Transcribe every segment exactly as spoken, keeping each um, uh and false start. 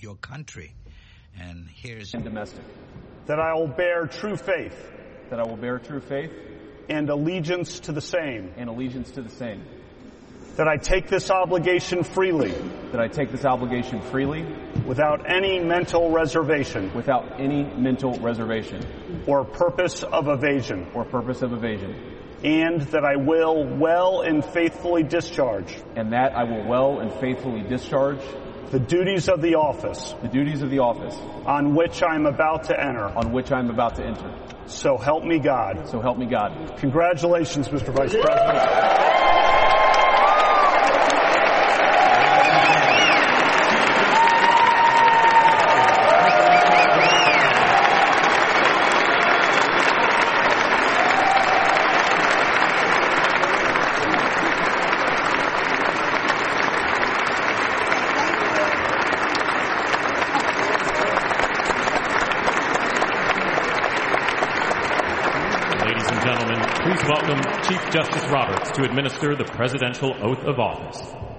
your country. And here's... And domestic. That I will bear true faith. That I will bear true faith. And allegiance to the same. And allegiance to the same. That I take this obligation freely. That I take this obligation freely. Without any mental reservation. Without any mental reservation. Or purpose of evasion. Or purpose of evasion. And that I will well and faithfully discharge. And that I will well and faithfully discharge. The duties of the office. The duties of the office. On which I am about to enter. On which I am about to enter. So help me God. So help me God. Congratulations, Mister Vice President. Welcome Chief Justice Roberts to administer the presidential oath of office.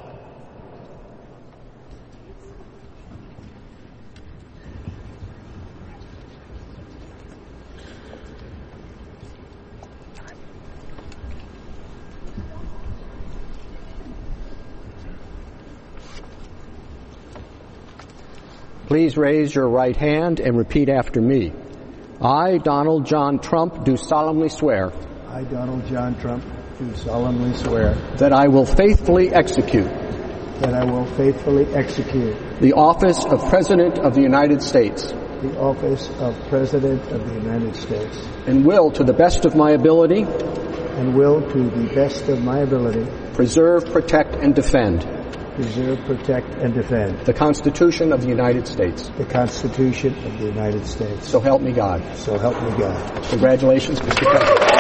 Please raise your right hand and repeat after me. I, Donald John Trump, do solemnly swear. I, Donald John Trump, do solemnly swear that I will faithfully execute that I will faithfully execute the office of President of the United States the office of President of the United States and will, to the best of my ability, and will, to the best of my ability, preserve, protect, and defend preserve, protect, and defend the Constitution of the United States. The Constitution of the United States. So help me God. So help me God. Congratulations, Mister President.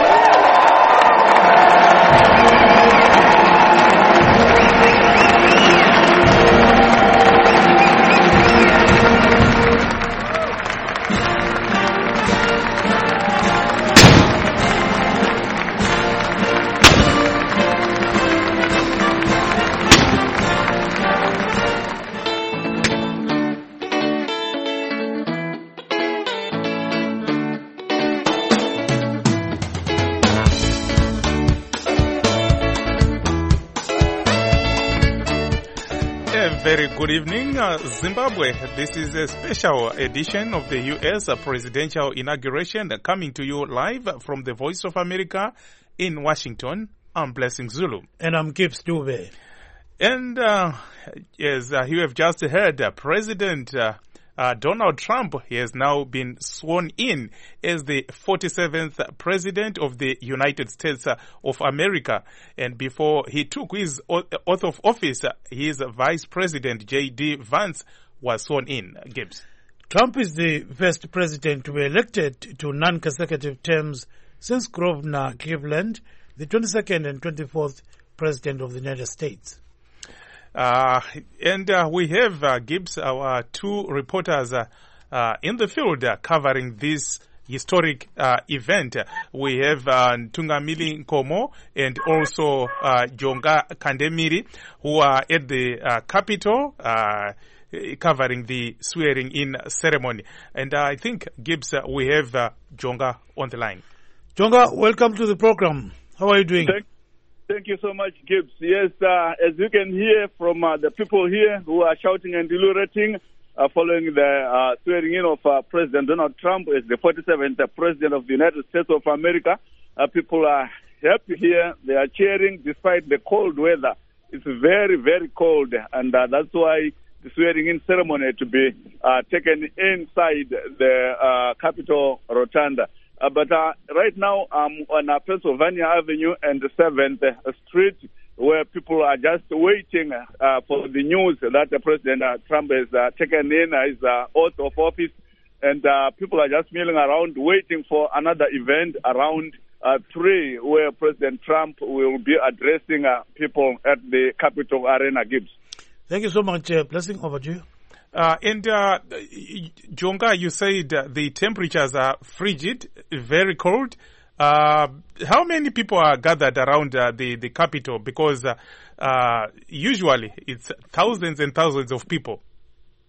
Very good evening, uh, Zimbabwe. This is a special edition of the U S presidential inauguration coming to you live from the Voice of America in Washington. I'm Blessing Zulu. And I'm Gibbs Dube. And uh, as uh, you have just heard, uh, President uh, uh, Donald Trump he has now been sworn in as the forty-seventh President of the United States uh, of America. And before he took his oath of office, uh, his Vice President J D Vance was sworn in. Gibbs. Trump is the first president to be elected to non-consecutive terms since Grover Cleveland, the twenty-second and twenty-fourth President of the United States. Uh, and uh, we have, uh, Gibbs, our two reporters uh, uh, in the field uh, covering this historic uh, event. We have uh, Tungamili Nkomo and also uh, Jonga Kandemiri, who are at the uh, Capitol uh, covering the swearing-in ceremony. And uh, I think, Gibbs, uh, we have uh, Jonga on the line. Jonga, welcome to the program. How are you doing? Thank Thank you so much, Gibbs. Yes, uh, as you can hear from uh, the people here who are shouting and deliberating uh, following the uh, swearing in of uh, President Donald Trump as the forty-seventh uh, President of the United States of America, uh, people are happy here. They are cheering despite the cold weather. It's very, very cold, and uh, that's why the swearing-in ceremony to be uh, taken inside the uh, Capitol Rotunda. Uh, but uh, right now, I'm on uh, Pennsylvania Avenue and seventh Street, where people are just waiting uh, for the news that uh, President uh, Trump has uh, taken in his uh, oath of office. And uh, people are just milling around, waiting for another event around uh, three, where President Trump will be addressing uh, people at the Capitol Arena. Gibbs. Thank you so much. Uh, blessing over to you. Uh, and, uh, Jonga, you said uh, the temperatures are frigid, very cold. Uh, how many people are gathered around uh, the, the Capitol? Because uh, uh, usually it's thousands and thousands of people.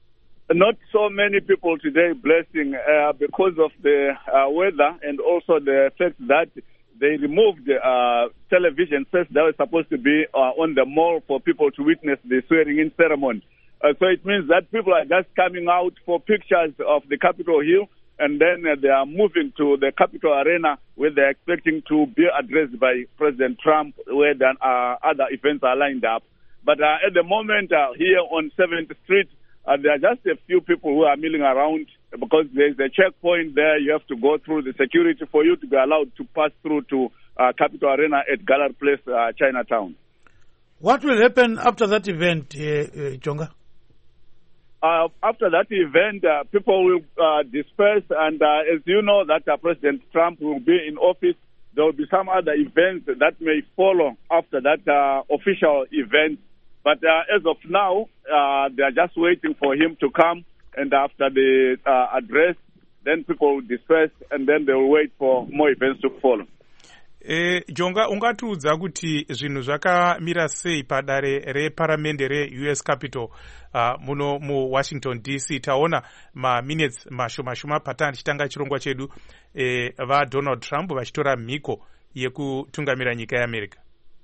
Not so many people today blessing uh, because of the uh, weather and also the fact that they removed uh, television sets that were supposed to be uh, on the mall for people to witness the swearing-in ceremony. Uh, so it means that people are just coming out for pictures of the Capitol Hill, and then uh, they are moving to the Capitol Arena where they're expecting to be addressed by President Trump, where the, uh, other events are lined up. But uh, at the moment, uh, here on seventh Street, Uh, there are just a few people who are milling around because there's a checkpoint there. You have to go through the security for you to be allowed to pass through to uh, Capitol Arena at Gallery Place, uh, Chinatown. What will happen after that event, uh, uh, Jonga? Uh, after that event, uh, people will uh, disperse, and uh, as you know that uh, President Trump will be in office, there will be some other events that may follow after that uh, official event. But uh, as of now, uh, they are just waiting for him to come, and after the uh, address, then people will disperse, and then they will wait for more events to follow. Eh, Jonga, ungatiudza kuti zvinhu zvakamira sei padare reparamende re-U S Capitol uh, muno mu Washington D C. Taona ma minutes mashoma shoma patani chitanga chirongwa chedu eh, va Donald Trump vachitora mhiko yekutungamira nyika yeAmerica.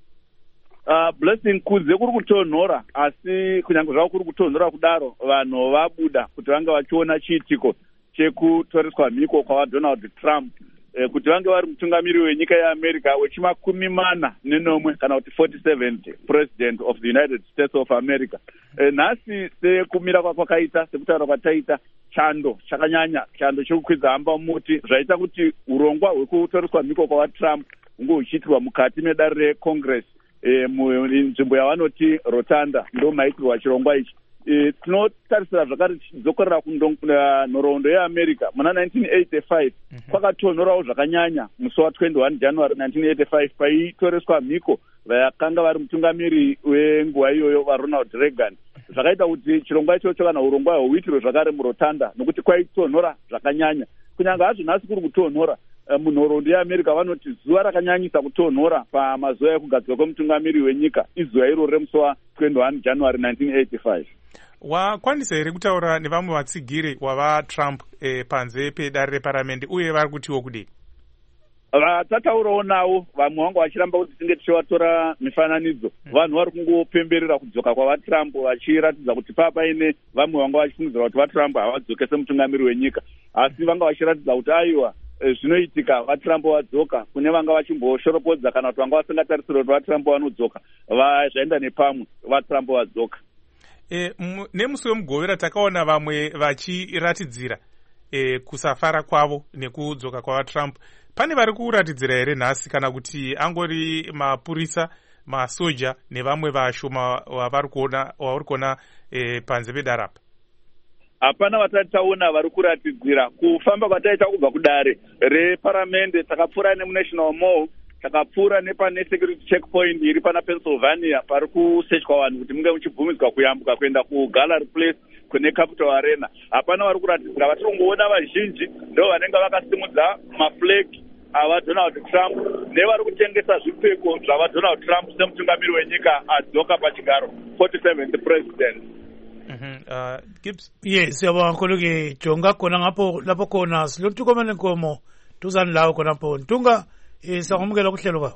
Uh, blessing kunze kuri kutonhora, asi kunyange zvavo kuri kutonhora kudaro vanhu vabuda kuti vange vachiona chiitiko chekutoreswa mhiko kwava Donald Trump eh, kuti vange vari mutungamiri wenyika yeAmerica wechimakumi mana nenomwe kana kuti forty-seventh president of the United States of America. Eh, nhasi sekumira kwakaita sekutaura kwataita chando chakanyanya, chando chekukwidza hamba muti zvaita kuti urongwa hwekutoreswa mhiko kwava Trump hunge huchiitirwa mukati medare reCongress. E, munzvimbo yavanoti Rotunda ndo maitirwa chirongwa ichi. E, tinotarisira zvakare tichidzokorera kunhoroondo yeAmerica muna nineteen eighty-five mm -hmm. kwakatonhorawo zvakanyanya musi wa-twenty-one January nineteen eighty-five paitoreswa mhiko vakanga vari mutungamiri wenguva iyoyo vaRonald Reagan. Zvakaita kuti chirongwa ichocho kana urongwa hwuitirwe zvakare muRotunda nokuti kwaitonhora zvakanyanya. Kunyange hazvo nhasi kuri kutonhora, munhoroondo yeAmerica vanoti zuva rakanyanyisa kutonhora pamazuva ekugadzirwa kwemutungamiri wenyika izuva iro remusi wa-twenty-one January nineteen eighty-five. Wakwanisa here kutaura nevamwe vatsigiri wava Trump eh, panze pedare reparamende uye vari kutiwo kudii? Vatataurawo navo, vamwe vanga vachiramba kuti tinge tichivatora mifananidzo. Mm. Vanhu vari kungopemberera kudzoka kwava Trump vachiratidza kuti papaine vamwe vanga vachifungidzira kuti vaTrump havadzoke semutungamiri wenyika. Asi vanga vachiratidza kuti aiwa zvinoitika vaTrump vadzoka, kune vanga vachimboshoropodza kana kuti vanga vasingatarisira kuti vaTrump vanodzoka, zvaenda nepamwe vaTrump vadzoka. E, nemusi wemugovera takaona vamwe vachiratidzira e, kusafara kwavo nekudzoka kwava Trump. Pane vari kuratidzira here nhasi kana kuti angori mapurisa, masoja nevamwe vashoma wavari kuona wauri kuona e, panze pedarapa? Hapana vatati taona vari kuratidzira. Kufamba kwataita kubva kudare reparamende takapfuura nemuNational Mall, takapfuura nepane security checkpoint iri pana Pennsylvania pari kusechwa vanhu kuti munge muchibvumidzwa kuyambuka kuenda kuGallery Place kune Capitol Arena. Hapana vari kuratidzira. Vatiri kungoona vazhinji ndo vanenge vakasimudza maflegi ava Donald Trump nevari kutengesa zvipfeko zvava Donald Trump semutungamiri wenyika adzoka pachigaro forty-seventh president. Mhm. Uh, Gibbs. Yes, siyabonga kakhulu ke Jonga khona ngapho lapho khona silotukomene nkomo tuzani lawo khona pho Ntunga eh sangomukela kuhlelo baba.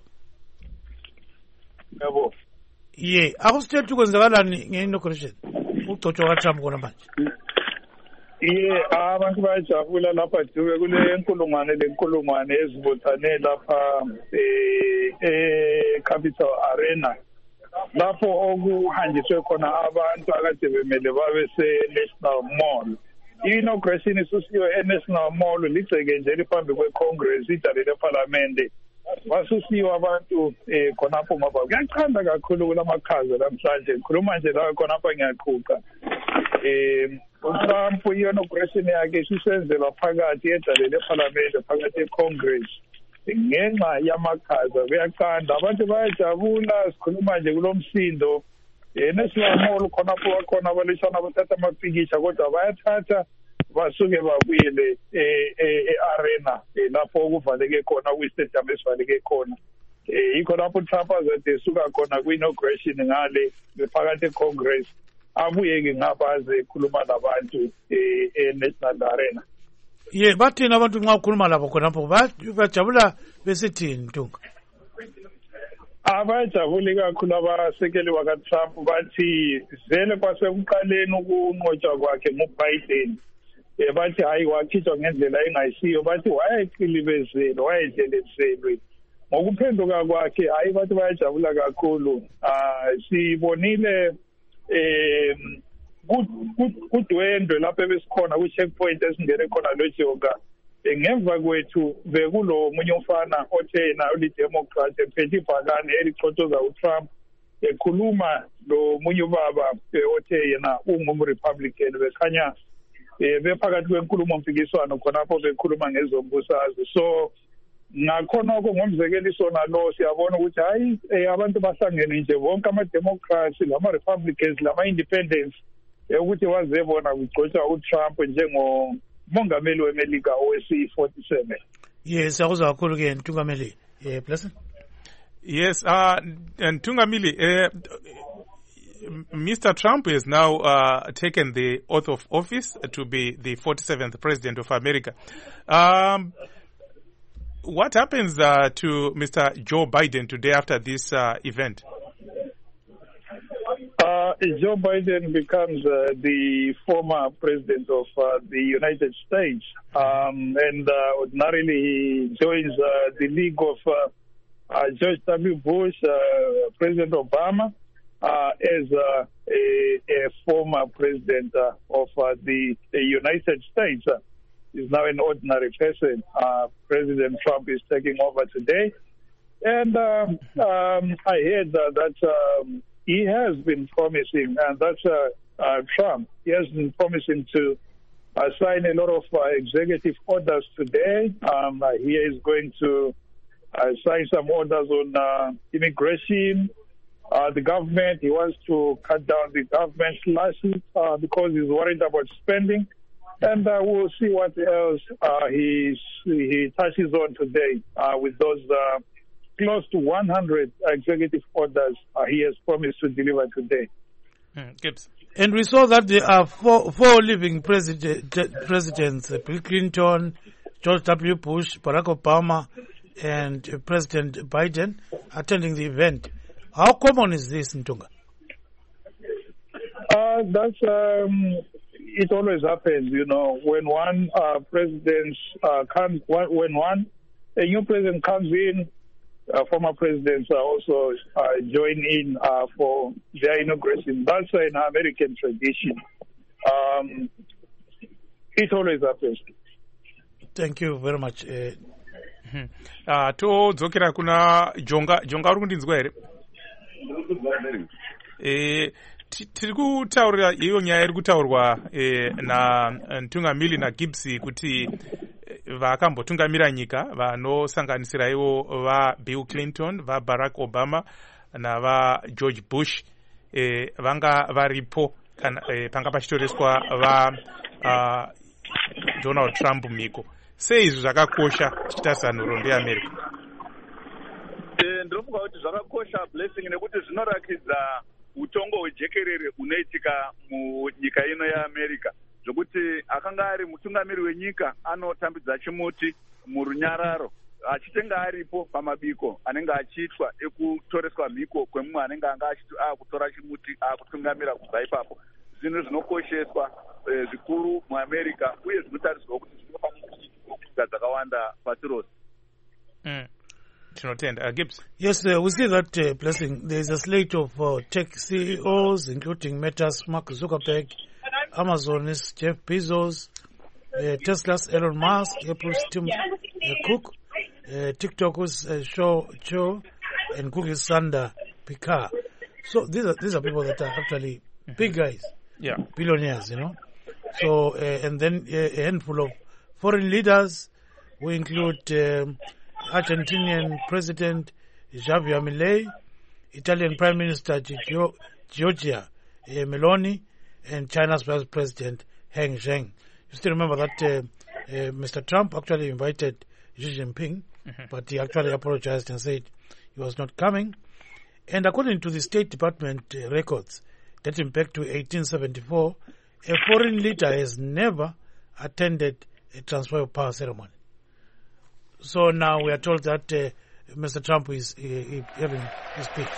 Yebo. Ye, akusithethu kwenzakalani nge-inauguration ugcotshwa kaTrump khona manje? Ye, abantu bayajabula lapha duke kule nkulungwane lenkulungwane ezibuthane lapha eh eh Capitol Arena. Lapho okuhanjiswe khona abantu akade bemele babe se-National Mall. I-inauguration isusiwe e-National Mall ligceke nje liphambi kwe-Congress idale leParlamente. Basusiwe abantu eh khonapho ngoba kuyachanda kakhulu kulamakhaza namhlanje. Ngikhuluma nje la khonapha ngiyaqhuqa. Eh uTrump i-inauguration yakhe isisenzelwa phakathi edale leParlamente phakathi e-Congress. Ngenxa yamakhaza kuyaqanda abantu bayajabula sikhuluma nje kulomsindo eNational Mall khonapho bakhona abalishana bathatha amapikisha kodwa bayathatha basuke babuyele e-arena lapho okuvaleke khona kwi-stadium esivaleke khona yikho lapho Trump azodesuka khona kwi-inauguration ngale phakathi e-Congress abuye-ke ngabaze ekhuluma labantu e-National Arena. Ye bathini abantu nxa ukhuluma labo khonapho bajabula besithini Ntunga? Abajabule kakhulu abasekeli baka-Trump bathi vele kwasekuqaleni ukunqotshwa kwakhe ngu-Biden um bathi hhayi wakhitshwa ngendlela engayisiyo, bathi wayeqilibezelwe wayedlelezelwe. Ngokuphenduka kwakhe hhayi bathi bayajabula kakhulu. um sibonile um kudwendwe lapho ebesikhona kwi-checkpoint esingene khona loJoga. Ngemva kwethu bekulo munye umfana othe yena ulidemocrat ephethe ibhakane elicotoza uTrump ekhuluma lo munye ubaba othe yena ungumrepublican, bekhanya bephakathi kwenkulumo mpikiswano khonapho bekhuluma ngezombusazwe. So ngakhonoko ngomzekeliso nalo siyabona ukuthi hayi abantu bahlangene nje bonke ama-democrats lama-republicans lama-independents ukuthi wazebona kugcotshwa uTrump njengo mongameli weMelika owesi forty-seven. Yes, siyakuzwa kakhulu ke Ntungameli. Eh Blessing. Yes, uh Ntungameli, uh, Mister Trump has now uh, taken the oath of office to be the forty-seventh president of America. Um, what happens uh, to Mister Joe Biden today after this uh, event? Uh, Joe Biden becomes uh, the former president of uh, the United States, um, and uh, ordinarily he joins uh, the league of uh, uh, George W. Bush, uh, President Obama, uh, as uh, a, a former president uh, of uh, the, the United States. Uh, he's now an ordinary person. Uh, President Trump is taking over today, and um, um, I heard uh, that. Um, He has been promising, and that's uh, uh, Trump. He has been promising to uh, sign a lot of uh, executive orders today. Um, uh, he is going to uh, sign some orders on uh, immigration, uh, the government. He wants to cut down the government slashes uh, because he's worried about spending. And uh, we'll see what else uh, he, he touches on today uh, with those uh, close to one hundred executive orders uh, he has promised to deliver today. Mm, Gibbs. And we saw that there are four, four living president, presidents, uh, Bill Clinton, George W. Bush, Barack Obama, and uh, President Biden attending the event. How common is this, Ntunga? Uh, that's, um, it always happens, you know, when one uh, president uh, comes, when one, a new president comes in, Uh, former presidents uh, also uh, join in uh, for their inauguration. That's an American tradition. Um, it always happens. Thank you very much. Uh, uh, todzokera kuna jonga jonga uri kundinzwa here? Eh, tiri kutaurira iyo nyaya iri kutaurwa eh, na Ntungamili na Gibbs kuti vakambotungamira nyika vanosanganisira ivo va Bill Clinton, va Barack Obama na va George Bush eh, vanga varipo kana eh, panga pachitoreswa va uh, Donald Trump miko. Sei izvi zvakakosha tichitarisa nhoroondo yeAmerica? Eh, ndinofunga kuti zvakakosha Blessing nekuti zvinorakidza utongo hwejekerere unoitika munyika ino yeAmerica. Zvokuti akanga ari mutungamiri wenyika anotambidza chimuti murunyararo achitenga aripo pamabiko anenge achiitwa ekutoreswa mhiko kwemumwe anenge anga achiti akutora chimuti akutungamira kubva ipapo. Zvinhu zvinokosheswa eh, zvikuru muAmerica uye zvinotariswa kuti zvinofanira kuitika dzakawanda pasi rose. Mm. Uh, Gibbs. Yes, uh, we see that uh, Blessing. There is a slate of uh, tech C E Os, including Meta's Mark Zuckerberg, Amazon's Jeff Bezos, uh, Tesla's Elon Musk, Apple's Tim uh, Cook, uh, TikTok's uh, Shou Cho, and Google's Sundar Pichai. So these are these are people that are actually big guys, yeah, billionaires, you know. So uh, and then uh, a handful of foreign leaders. We include um, Argentinian President Javier Milei, Italian Prime Minister Gio- Giorgia uh, Meloni, and China's Vice President Heng Zheng. You still remember that uh, uh, Mister Trump actually invited Xi Jinping, mm-hmm. but he actually apologized and said he was not coming. And according to the State Department uh, records, dating back to eighteen seventy-four, a foreign leader has never attended a transfer of power ceremony. So now we are told that uh, Mister Trump is uh, having his speech.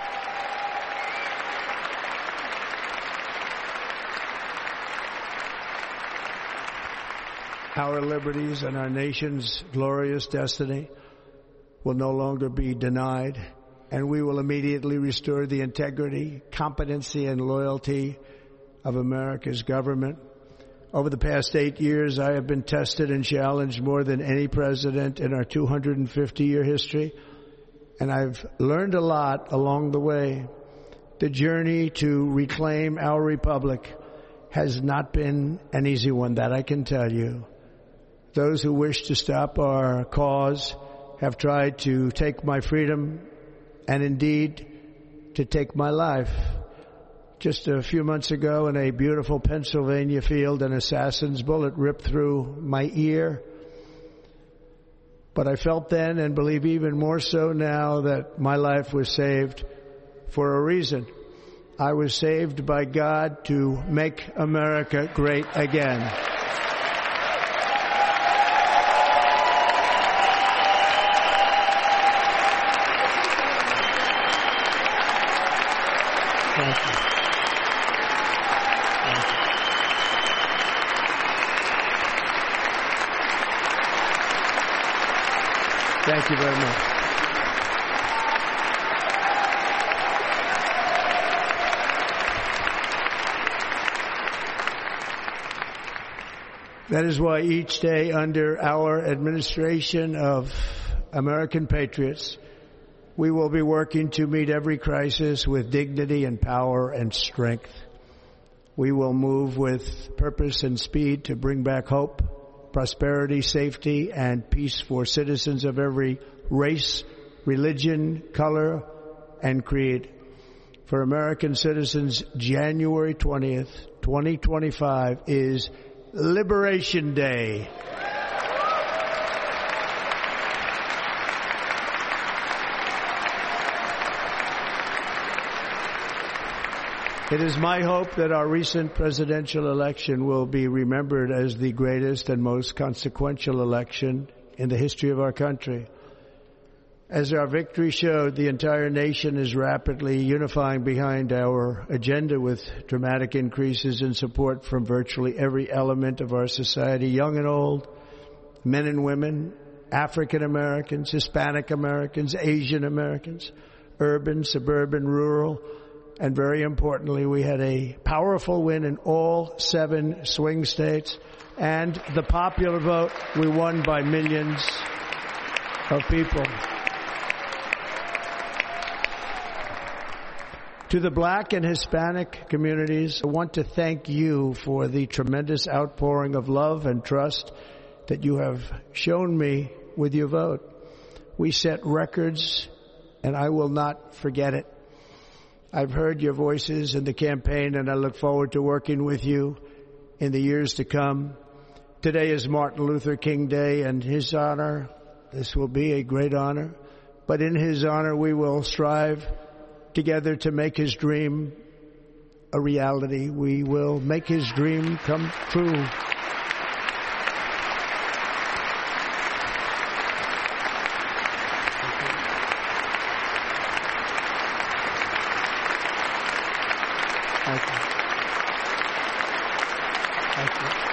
Our liberties and our nation's glorious destiny will no longer be denied, and we will immediately restore the integrity, competency, and loyalty of America's government. Over the past eight years, I have been tested and challenged more than any president in our two hundred fifty year history, and I've learned a lot along the way. The journey to reclaim our republic has not been an easy one, that I can tell you. Those who wish to stop our cause have tried to take my freedom and indeed to take my life. Just a few months ago in a beautiful Pennsylvania field, an assassin's bullet ripped through my ear. But I felt then, and believe even more so now, that my life was saved for a reason. I was saved by God to make America great again. Thank you. Thank you very much. That is why each day under our administration of American patriots, we will be working to meet every crisis with dignity and power and strength. We will move with purpose and speed to bring back hope, prosperity, safety, and peace for citizens of every race, religion, color, and creed. For American citizens, January twentieth, twenty twenty-five is Liberation Day. It is my hope that our recent presidential election will be remembered as the greatest and most consequential election in the history of our country. As our victory showed, the entire nation is rapidly unifying behind our agenda with dramatic increases in support from virtually every element of our society, young and old, men and women, African Americans, Hispanic Americans, Asian Americans, urban, suburban, rural, and very importantly, we had a powerful win in all seven swing states, and the popular vote, we won by millions of people. To the black and Hispanic communities, I want to thank you for the tremendous outpouring of love and trust that you have shown me with your vote. We set records, and I will not forget it. I've heard your voices in the campaign, and I look forward to working with you in the years to come. Today is Martin Luther King Day, and his honor, this will be a great honor, but in his honor we will strive together to make his dream a reality. We will make his dream come true. Thank you. Thank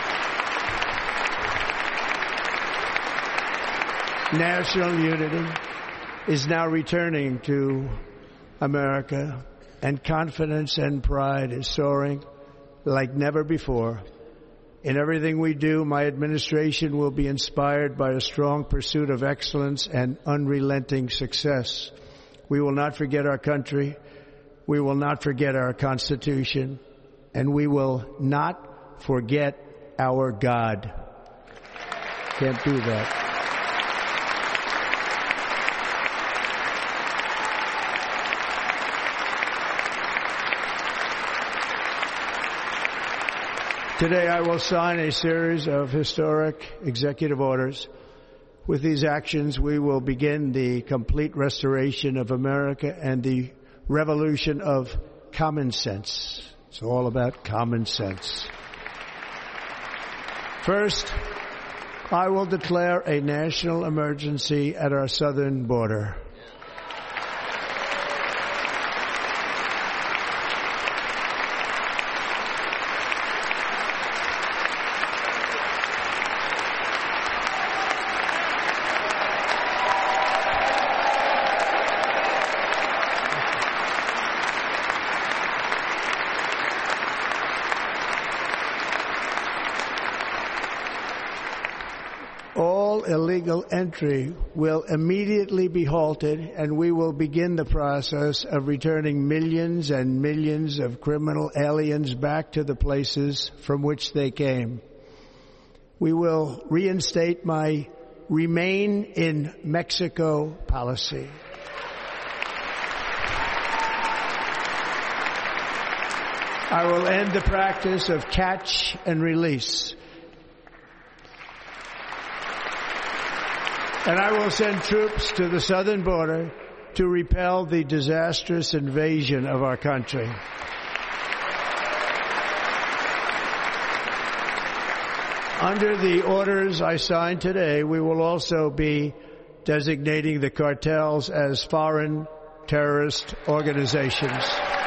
you. National unity is now returning to America, and confidence and pride is soaring like never before. In everything we do, my administration will be inspired by a strong pursuit of excellence and unrelenting success. We will not forget our country. We will not forget our Constitution, and we will not forget our God. Can't do that. Today I will sign a series of historic executive orders. With these actions, we will begin the complete restoration of America and the revolution of common sense. It's all about common sense. First, I will declare a national emergency at our southern border. Illegal entry will immediately be halted, and we will begin the process of returning millions and millions of criminal aliens back to the places from which they came. We will reinstate my Remain in Mexico policy. I will end the practice of catch and release. And I will send troops to the southern border to repel the disastrous invasion of our country. Under the orders I signed today, we will also be designating the cartels as foreign terrorist organizations.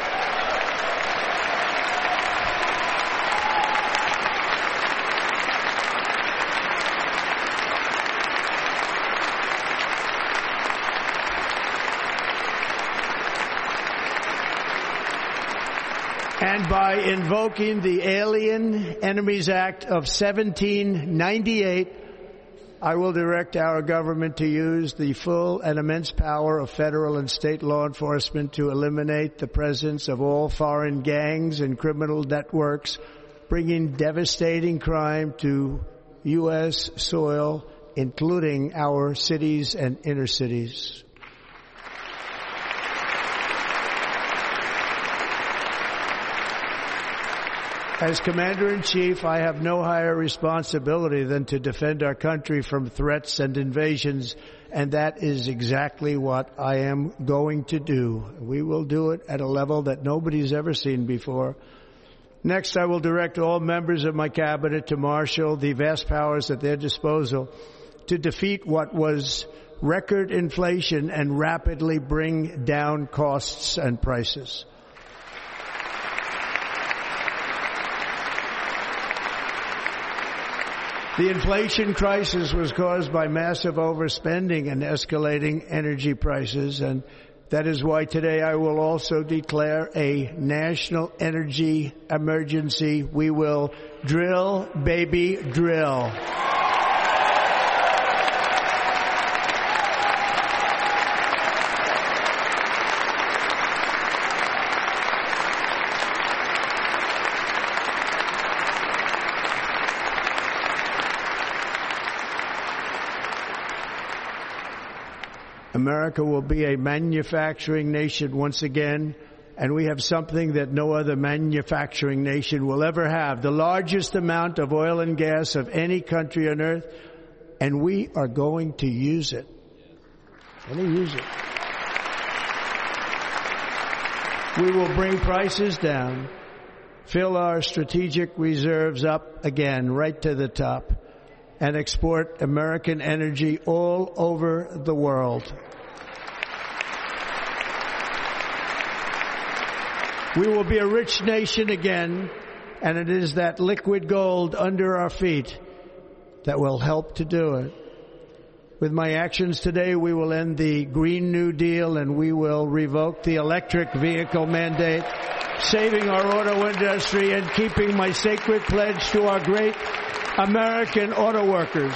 And by invoking the Alien Enemies Act of seventeen ninety-eight, I will direct our government to use the full and immense power of federal and state law enforcement to eliminate the presence of all foreign gangs and criminal networks, bringing devastating crime to U S soil, including our cities and inner cities. As Commander-in-Chief, I have no higher responsibility than to defend our country from threats and invasions, and that is exactly what I am going to do. We will do it at a level that nobody's ever seen before. Next, I will direct all members of my cabinet to marshal the vast powers at their disposal to defeat what was record inflation and rapidly bring down costs and prices. The inflation crisis was caused by massive overspending and escalating energy prices, and that is why today I will also declare a national energy emergency. We will drill, baby, drill. America will be a manufacturing nation once again, and we have something that no other manufacturing nation will ever have, the largest amount of oil and gas of any country on earth, and we are going to use it. Going to use it. We will bring prices down, fill our strategic reserves up again, right to the top, and export American energy all over the world. We will be a rich nation again, and it is that liquid gold under our feet that will help to do it. With my actions today, we will end the Green New Deal, and we will revoke the electric vehicle mandate, saving our auto industry and keeping my sacred pledge to our great American auto workers.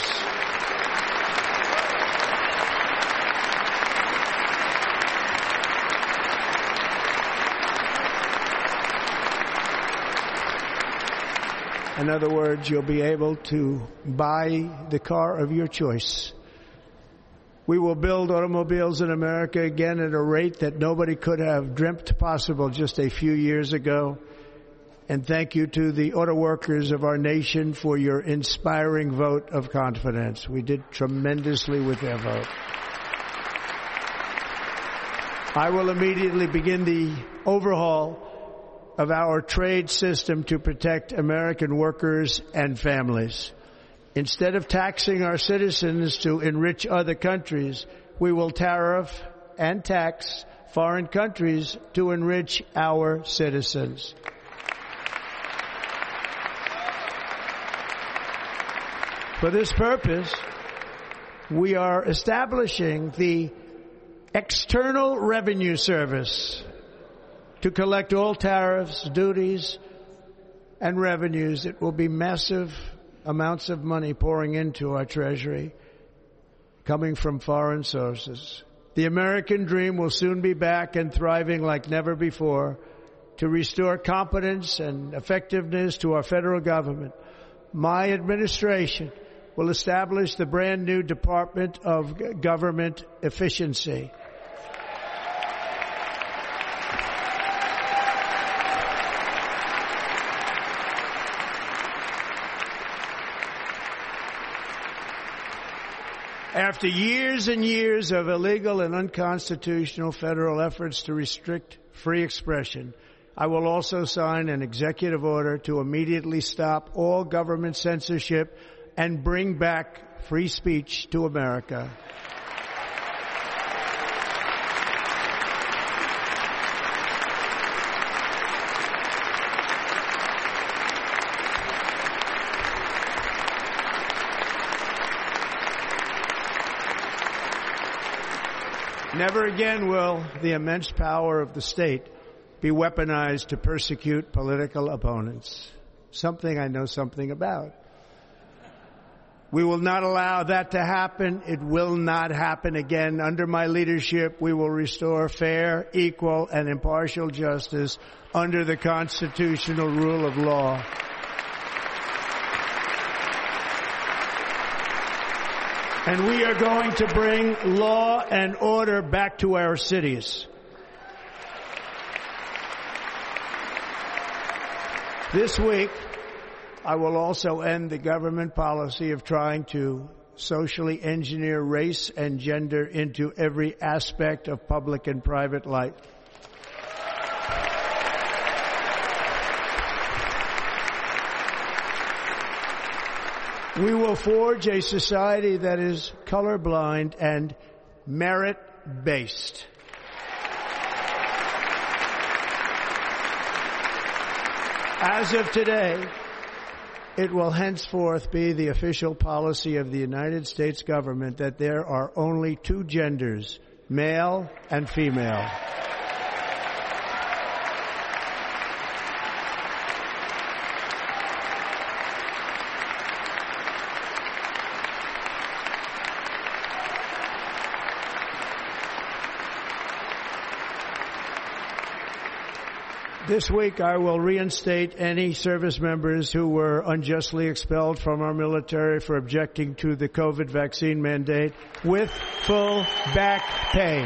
In other words, you'll be able to buy the car of your choice. We will build automobiles in America again at a rate that nobody could have dreamt possible just a few years ago. And thank you to the auto workers of our nation for your inspiring vote of confidence. We did tremendously with their vote. I will immediately begin the overhaul of our trade system to protect American workers and families. Instead of taxing our citizens to enrich other countries, we will tariff and tax foreign countries to enrich our citizens. For this purpose, we are establishing the External Revenue Service to collect all tariffs, duties, and revenues. It will be massive amounts of money pouring into our treasury, coming from foreign sources. The American dream will soon be back and thriving like never before to restore competence and effectiveness to our federal government. My administration will establish the brand new Department of Government Efficiency. After years and years of illegal and unconstitutional federal efforts to restrict free expression, I will also sign an executive order to immediately stop all government censorship and bring back free speech to America. Never again will the immense power of the state be weaponized to persecute political opponents. Something I know something about. We will not allow that to happen. It will not happen again. Under my leadership, we will restore fair, equal, and impartial justice under the constitutional rule of law. And we are going to bring law and order back to our cities. This week, I will also end the government policy of trying to socially engineer race and gender into every aspect of public and private life. We will forge a society that is colorblind and merit-based. As of today, it will henceforth be the official policy of the United States government that there are only two genders, male and female. This week, I will reinstate any service members who were unjustly expelled from our military for objecting to the COVID vaccine mandate with full back pay.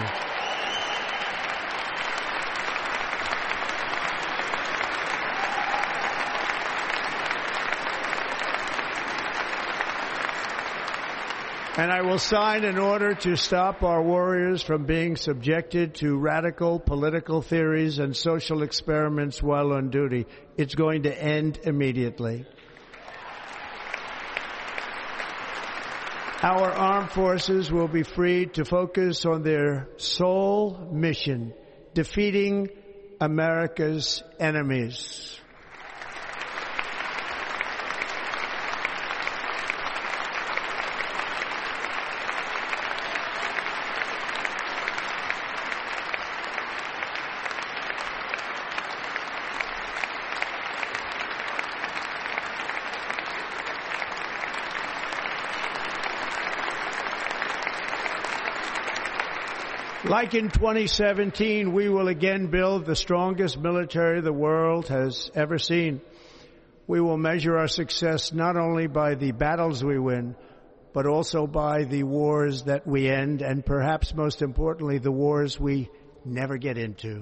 And I will sign an order to stop our warriors from being subjected to radical political theories and social experiments while on duty. It's going to end immediately. Our armed forces will be freed to focus on their sole mission, defeating America's enemies. Like in twenty seventeen, we will again build the strongest military the world has ever seen. We will measure our success not only by the battles we win, but also by the wars that we end, and perhaps most importantly, the wars we never get into.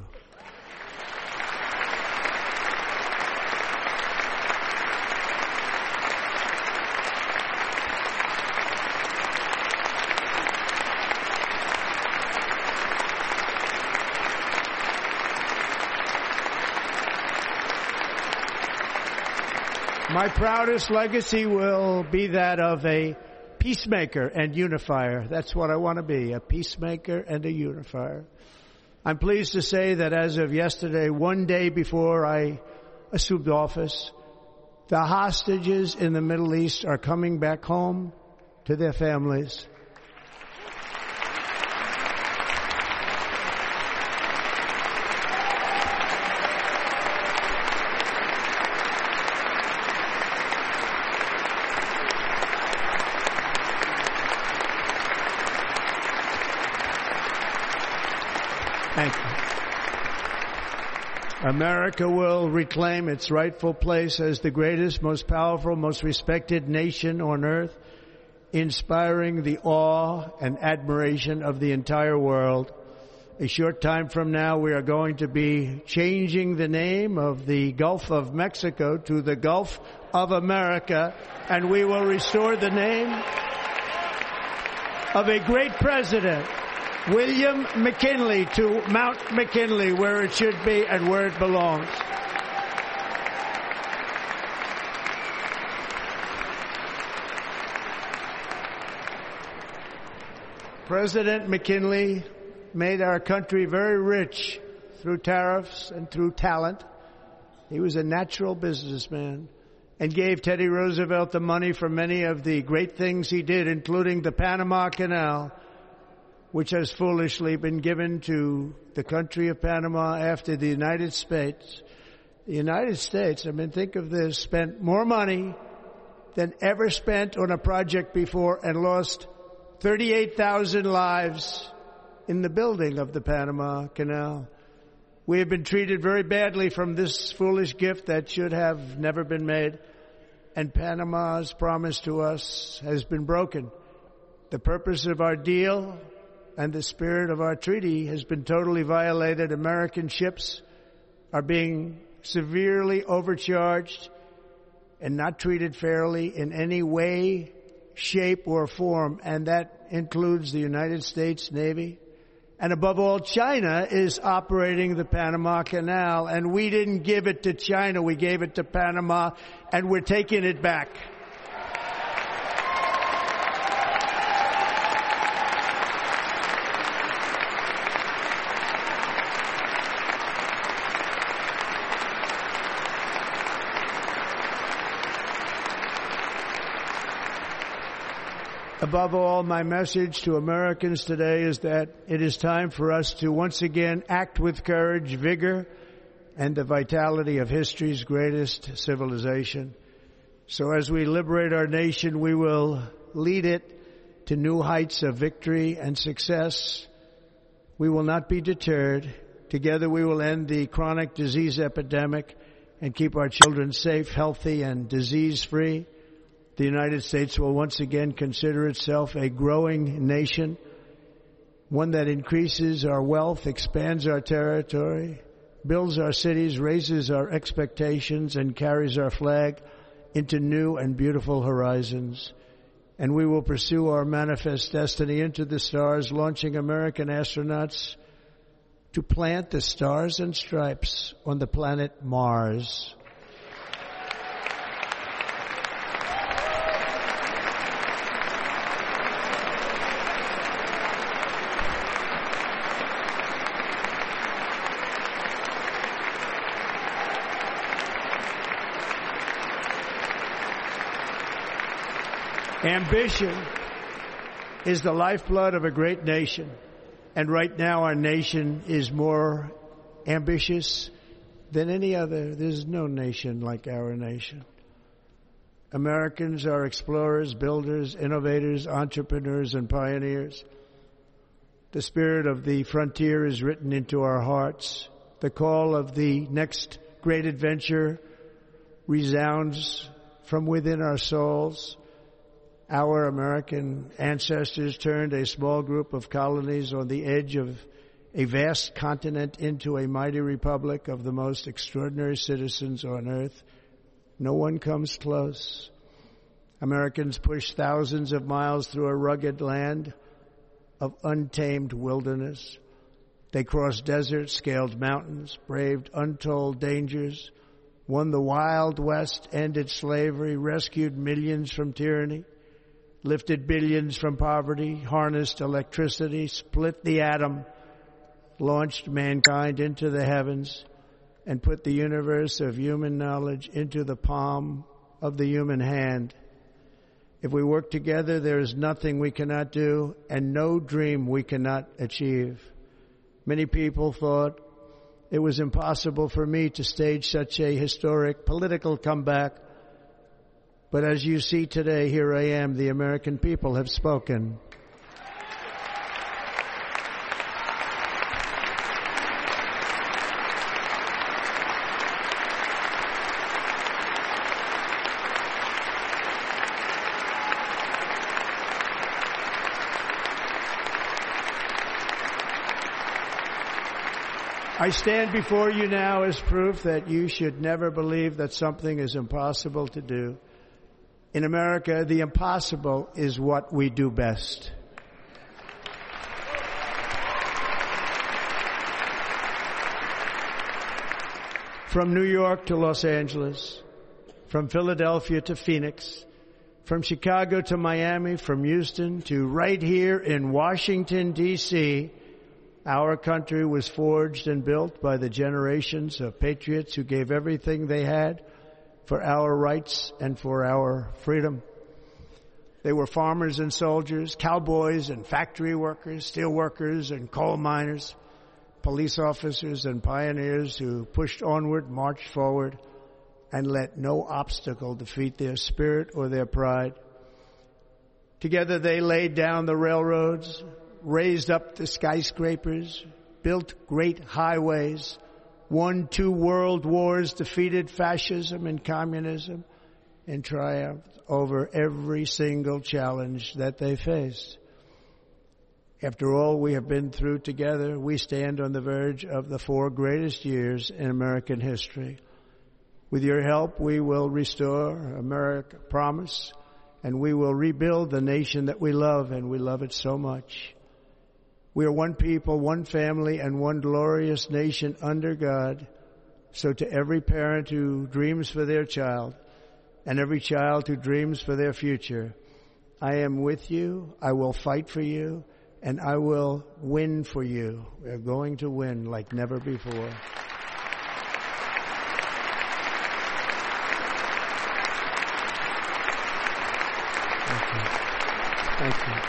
My proudest legacy will be that of a peacemaker and unifier. That's what I want to be, a peacemaker and a unifier. I'm pleased to say that as of yesterday, one day before I assumed office, the hostages in the Middle East are coming back home to their families. Thank you. America will reclaim its rightful place as the greatest, most powerful, most respected nation on earth, inspiring the awe and admiration of the entire world. A short time from now, we are going to be changing the name of the Gulf of Mexico to the Gulf of America, and we will restore the name of a great president, William McKinley, to Mount McKinley, where it should be and where it belongs. President McKinley made our country very rich through tariffs and through talent. He was a natural businessman and gave Teddy Roosevelt the money for many of the great things he did, including the Panama Canal, which has foolishly been given to the country of Panama after the United States. The United States, I mean, think of this, spent more money than ever spent on a project before and lost thirty-eight thousand lives in the building of the Panama Canal. We have been treated very badly from this foolish gift that should have never been made, and Panama's promise to us has been broken. The purpose of our deal and the spirit of our treaty has been totally violated. American ships are being severely overcharged and not treated fairly in any way, shape, or form, and that includes the United States Navy. And above all, China is operating the Panama Canal, and we didn't give it to China, we gave it to Panama, and we're taking it back. Above all, my message to Americans today is that it is time for us to once again act with courage, vigor, and the vitality of history's greatest civilization. So as we liberate our nation, we will lead it to new heights of victory and success. We will not be deterred. Together we will end the chronic disease epidemic and keep our children safe, healthy, and disease-free. The United States will once again consider itself a growing nation, one that increases our wealth, expands our territory, builds our cities, raises our expectations, and carries our flag into new and beautiful horizons. And we will pursue our manifest destiny into the stars, launching American astronauts to plant the stars and stripes on the planet Mars. Ambition is the lifeblood of a great nation, and right now our nation is more ambitious than any other. There's no nation like our nation. Americans are explorers, builders, innovators, entrepreneurs, and pioneers. The spirit of the frontier is written into our hearts. The call of the next great adventure resounds from within our souls. Our American ancestors turned a small group of colonies on the edge of a vast continent into a mighty republic of the most extraordinary citizens on earth. No one comes close. Americans pushed thousands of miles through a rugged land of untamed wilderness. They crossed deserts, scaled mountains, braved untold dangers, won the Wild West, ended slavery, rescued millions from tyranny, lifted billions from poverty, harnessed electricity, split the atom, launched mankind into the heavens, and put the universe of human knowledge into the palm of the human hand. If we work together, there is nothing we cannot do and no dream we cannot achieve. Many people thought it was impossible for me to stage such a historic political comeback. But as you see today, here I am. The American people have spoken. I stand before you now as proof that you should never believe that something is impossible to do. In America, the impossible is what we do best. From New York to Los Angeles, from Philadelphia to Phoenix, from Chicago to Miami, from Houston to right here in Washington, D C, our country was forged and built by the generations of patriots who gave everything they had for our rights and for our freedom. They were farmers and soldiers, cowboys and factory workers, steel workers and coal miners, police officers and pioneers who pushed onward, marched forward, and let no obstacle defeat their spirit or their pride. Together they laid down the railroads, raised up the skyscrapers, built great highways, won two world wars, defeated fascism and communism, and triumphed over every single challenge that they faced. After all we have been through together, we stand on the verge of the four greatest years in American history. With your help, we will restore America, promise, and we will rebuild the nation that we love, and we love it so much. We are one people, one family, and one glorious nation under God. So to every parent who dreams for their child, and every child who dreams for their future, I am with you, I will fight for you, and I will win for you. We are going to win like never before. Thank you. Thank you.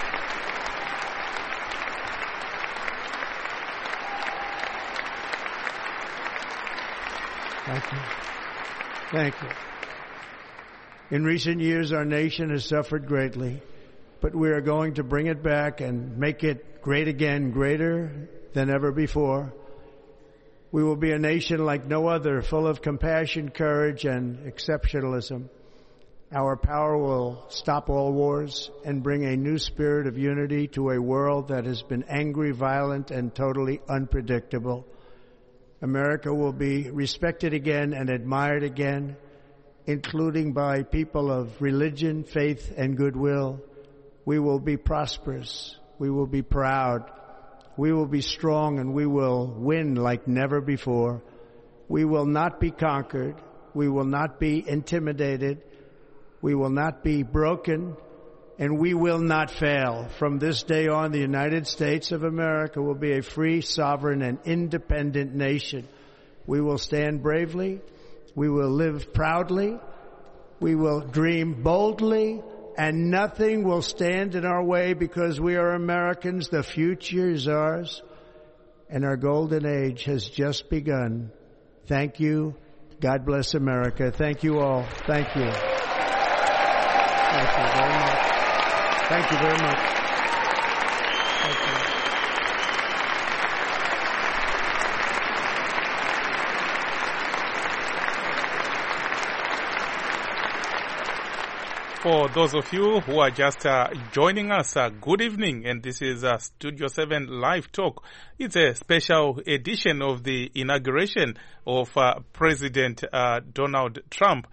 Thank you. Thank you. In recent years, our nation has suffered greatly, but we are going to bring it back and make it great again, greater than ever before. We will be a nation like no other, full of compassion, courage, and exceptionalism. Our power will stop all wars and bring a new spirit of unity to a world that has been angry, violent, and totally unpredictable. America will be respected again and admired again, including by people of religion, faith, and goodwill. We will be prosperous. We will be proud. We will be strong, and we will win like never before. We will not be conquered. We will not be intimidated. We will not be broken, and we will not fail. From this day on, the United States of America will be a free, sovereign, and independent nation. We will stand bravely. We will live proudly. We will dream boldly, and nothing will stand in our way because we are Americans. The future is ours, and our golden age has just begun. Thank you. God bless America. Thank you all. Thank you. Thank you very much. Thank you very much. Thank you. For those of you who are just uh, joining us, uh, good evening, and this is uh, Studio seven Live Talk. It's a special edition of the inauguration of uh, President uh, Donald Trump.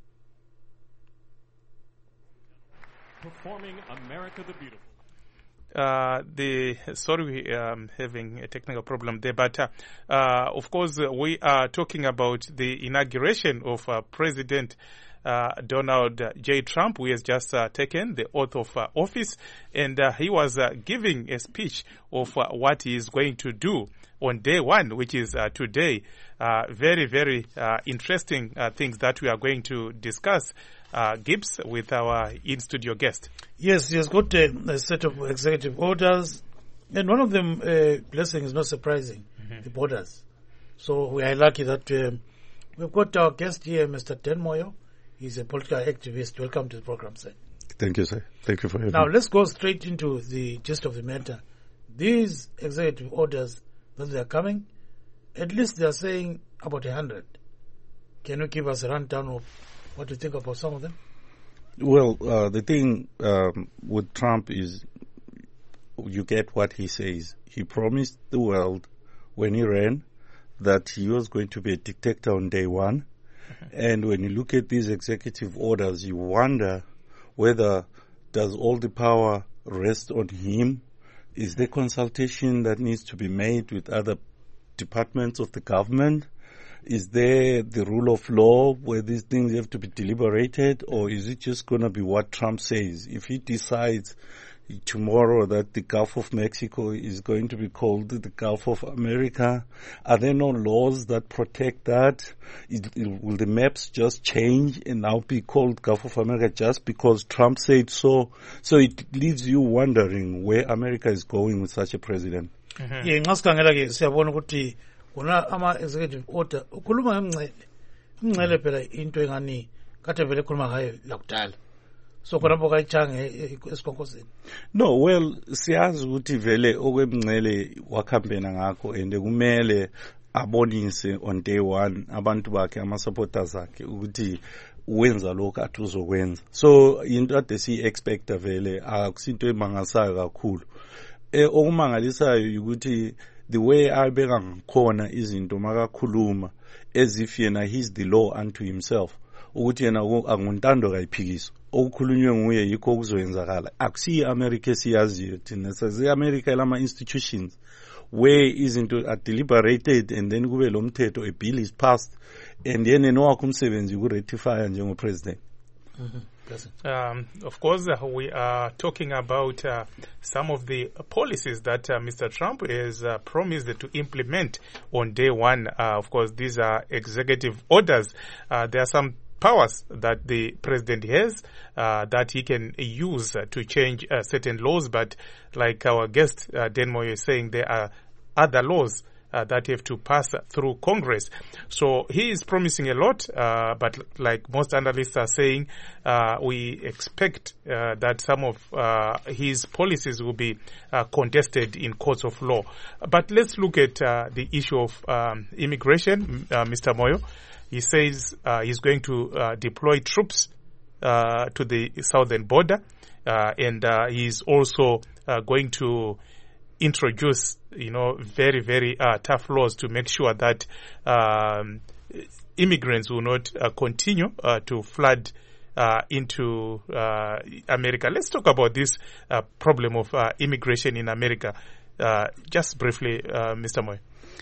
Performing America the Beautiful. Uh, the sorry, we um, having a technical problem there, but uh, uh, of course uh, we are talking about the inauguration of uh, President uh, Donald J. Trump, who has just uh, taken the oath of uh, office, and uh, he was uh, giving a speech of uh, what he is going to do on day one, which is uh, today. Uh, very, very uh, interesting uh, things that we are going to discuss. Uh, Gibbs, with our in-studio guest. Yes, he has got a, a set of executive orders, and one of them, uh, blessing, is not surprising, mm-hmm. the borders. So we are lucky that um, we've got our guest here, Mister Dan Moyo. He's a political activist. Welcome to the program, sir. Thank you, sir. Thank you for having now, me. Now, let's go straight into the gist of the matter. These executive orders that they are coming, at least they are saying about a hundred. Can you give us a rundown of what do you think about some of them? Well, uh, the thing um, with Trump is you get what he says. He promised the world when he ran that he was going to be a dictator on day one. And when you look at these executive orders, you wonder whether does all the power rest on him? Is there consultation that needs to be made with other departments of the government? Is there the rule of law where these things have to be deliberated, or is it just going to be what Trump says? If he decides tomorrow that the Gulf of Mexico is going to be called the Gulf of America, are there no laws that protect that? It, it, will the maps just change and now be called Gulf of America just because Trump said so? So it leaves you wondering where America is going with such a president. Mm-hmm. Yeah, kuna ama executive order ukhuluma ngemncele umncele phela into engani kade vele khuluma ngayo lakudala so khona boka ichange esikhonkosini. No, well, siyazi ukuthi vele okwemncele wakhambena ngakho and kumele abonise on day one abantu bakhe ama supporters akhe ukuthi wenza lokho athi uzokwenza. So into ade si expecta vele akusinto emangasayo kakhulu. Eh okumangalisayo ukuthi the way abeka ngakhona izinto makakhuluma as if yena he's the law unto himself, ukuthi yena akuntando kayiphikiso okukhulunywe nguye yikho okuzoyenzakala. Akusiyi America esiyaziyo thina, sazi America lama institutions where izinto are deliberated and then kube lo mthetho, a bill is passed and yena nowakho umsebenzi ukurectify njengo president. Mm-hmm. Um, of course, uh, we are talking about uh, some of the policies that uh, Mister Trump has uh, promised to implement on day one. Uh, of course, these are executive orders. Uh, there are some powers that the president has uh, that he can use uh, to change uh, certain laws. But like our guest, uh, Dan Moyo, is saying, there are other laws Uh, that have to pass through Congress. So he is promising a lot, uh, but like most analysts are saying, uh, we expect uh, that some of uh, his policies will be uh, contested in courts of law. But let's look at uh, the issue of um, immigration. Uh, Mister Moyo, he says uh, he's going to uh, deploy troops uh, to the southern border, uh, and uh, he's also uh, going to introduce, you know, very, very uh, tough laws to make sure that um, immigrants will not uh, continue uh, to flood uh, into uh, America. Let's talk about this uh, problem of uh, immigration in America. Uh, just briefly, uh, Mister Moy.